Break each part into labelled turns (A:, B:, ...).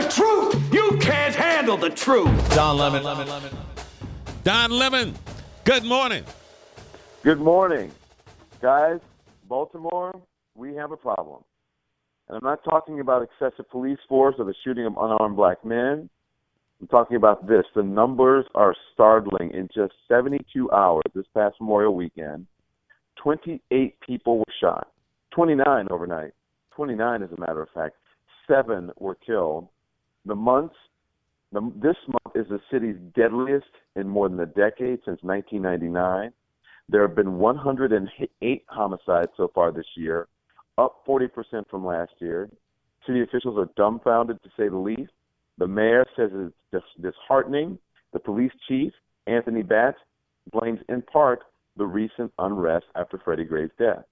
A: truth. You can't handle the truth.
B: Don Lemon.
C: Don Lemon, good morning.
D: Good morning. Guys, Baltimore, we have a problem. And I'm not talking about excessive police force or the shooting of unarmed black men. I'm talking about this. The numbers are startling. In just 72 hours this past Memorial weekend, 28 people were shot. 29 overnight. 29, as a matter of fact. 7 were killed. This month is the city's deadliest in more than a decade, since 1999. There have been 108 homicides so far this year, up 40% from last year. City officials are dumbfounded, to say the least. The mayor says it's disheartening. The police chief, Anthony Batts, blames in part the recent unrest after Freddie Gray's death.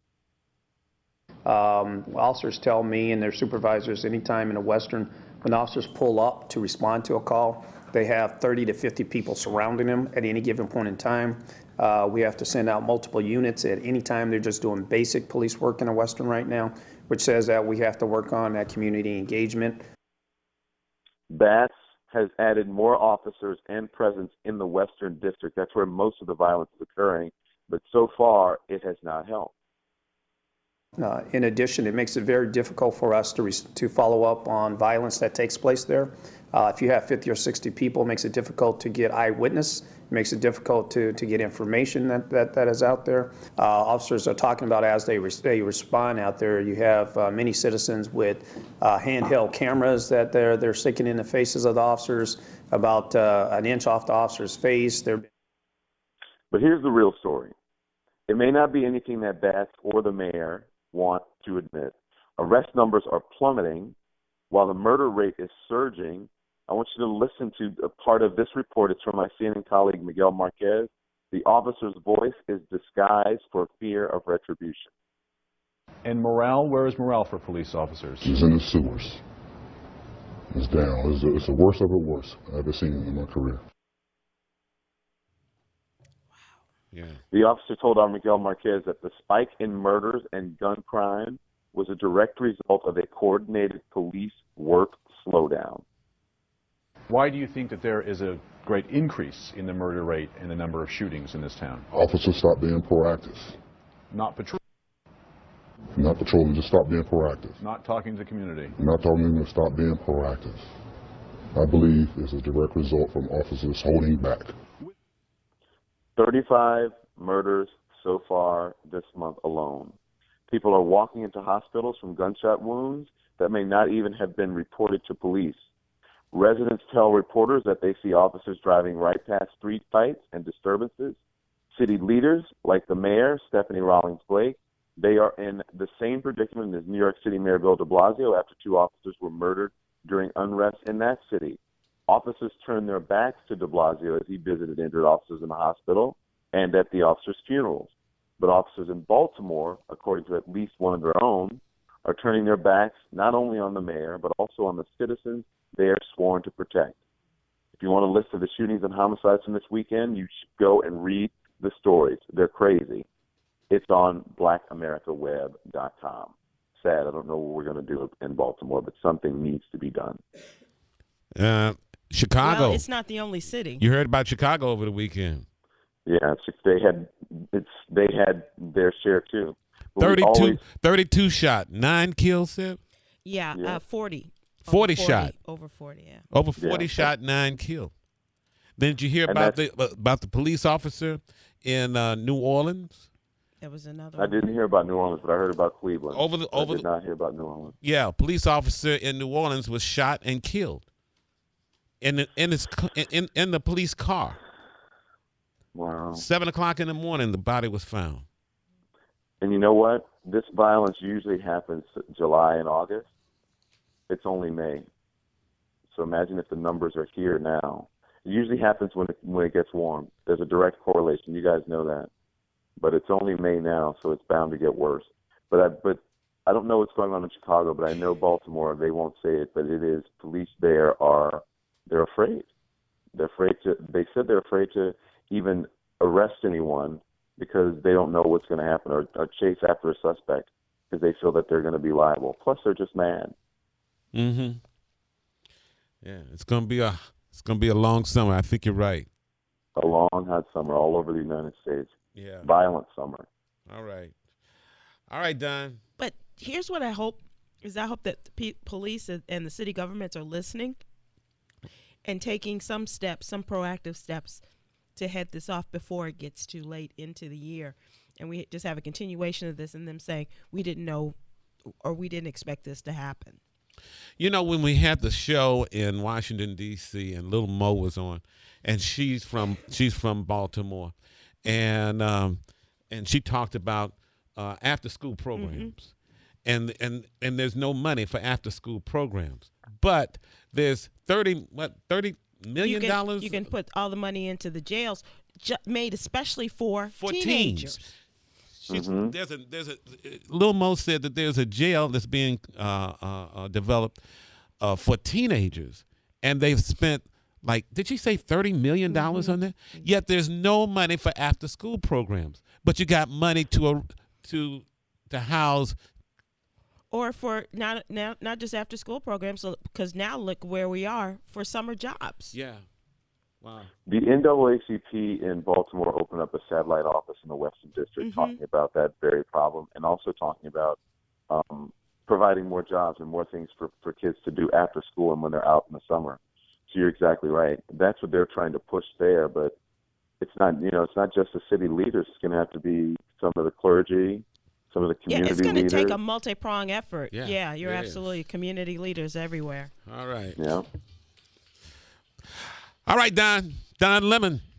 E: Officers tell me and their supervisors anytime in a Western, when officers pull up to respond to a call, they have 30 to 50 people surrounding them at any given point in time. We have to send out multiple units at any time. They're just doing basic police work in a Western right now, which says that we have to work on that community engagement.
D: Batts has added more officers and presence in the Western District. That's where most of the violence is occurring, but so far it has not helped.
E: In addition, it makes it very difficult for us to follow up on violence that takes place there. If you have 50 or 60 people, it makes it difficult to get eyewitness. It makes it difficult to get information that is out there. Officers are talking about as they respond out there. You have many citizens with handheld cameras that they're sticking in the faces of the officers, about an inch off the officer's face.
D: But here's the real story. It may not be anything that Batts or the mayor want to admit. Arrest numbers are plummeting while the murder rate is surging. I want you to listen to a part of this report. It's from my CNN colleague, Miguel Marquez. The officer's voice is disguised for fear of retribution.
B: And morale, where is morale for police officers?
F: It's in the sewers. It's down. It's the worst of the worst I've ever seen in my career.
C: Yeah.
D: The officer told our Miguel Marquez that the spike in murders and gun crime was a direct result of a coordinated police work slowdown.
B: Why do you think that there is a great increase in the murder rate and the number of shootings in this town?
F: Officers stop being proactive.
B: Not patrol.
F: Not patrolling, just stop being proactive.
B: Not talking to the community.
F: Not telling them to stop being proactive. I believe it's a direct result from officers holding back.
D: 35 murders so far this month alone. People are walking into hospitals from gunshot wounds that may not even have been reported to police. Residents tell reporters that they see officers driving right past street fights and disturbances. City leaders, like the mayor, Stephanie Rawlings Blake, they are in the same predicament as New York City Mayor Bill de Blasio after 2 officers were murdered during unrest in that city. Officers turned their backs to de Blasio as he visited injured officers in the hospital and at the officers' funerals. But officers in Baltimore, according to at least one of their own, are turning their backs not only on the mayor, but also on the citizens they are sworn to protect. If you want a list of the shootings and homicides from this weekend, you should go and read the stories. They're crazy. It's on blackamericaweb.com. Sad, I don't know what we're going to do in Baltimore, but something needs to be done.
C: Chicago.
G: Well, it's not the only city.
C: You heard about Chicago over the weekend.
D: Yeah, they had their share too.
C: 32 shot, 9 kills, Sip?
G: Yeah, 40.
C: 40 shot.
G: Over 40, yeah.
C: Over 40 shot, 9 killed. Then did you hear about the police officer in New Orleans?
G: There was another
D: I didn't hear about New Orleans, but I heard about Cleveland. I did not hear about New Orleans.
C: Yeah, a police officer in New Orleans was shot and killed in the police car.
D: Wow.
C: 7 o'clock in the morning, the body was found.
D: And you know what? This violence usually happens July and August. It's only May. So imagine if the numbers are here now. It usually happens when it gets warm. There's a direct correlation. You guys know that. But it's only May now, so it's bound to get worse. But I don't know what's going on in Chicago, but I know Baltimore, they won't say it, but it is, police there they're afraid. They said they're afraid to even arrest anyone because they don't know what's going to happen or chase after a suspect because they feel that they're going to be liable. Plus, they're just mad.
C: Mm-hmm. Yeah, it's gonna be a long summer. I think you're right.
D: A long, hot summer all over the United States.
C: Yeah.
D: Violent summer.
C: All right, Don.
G: But here's what I hope that the police and the city governments are listening and taking some proactive steps to head this off before it gets too late into the year. And we just have a continuation of this and them saying, we didn't know or we didn't expect this to happen.
C: You know, when we had the show in Washington, D.C., and Little Mo was on, and she's from Baltimore, and she talked about after-school programs, and there's no money for after-school programs, but there's $30 million.
G: You can put all the money into the jails made especially for teenagers.
C: There's a Lil Mo said that there's a jail that's being developed for teenagers, and they've spent did she say $30 million on that? Yet there's no money for after school programs, but you got money to house.
G: Or for not just after school programs, because now look where we are for summer jobs.
C: Yeah. Wow.
D: The NAACP in Baltimore opened up a satellite office in the Western District talking about that very problem and also talking about providing more jobs and more things for kids to do after school and when they're out in the summer. So you're exactly right. That's what they're trying to push there, but it's not, it's not just the city leaders. It's going to have to be some of the clergy, some of the community leaders.
G: Yeah, it's going to take a multi-pronged effort.
C: Yeah,
G: you're absolutely community leaders everywhere.
C: All right.
D: Yeah.
C: All right, Don Lemon.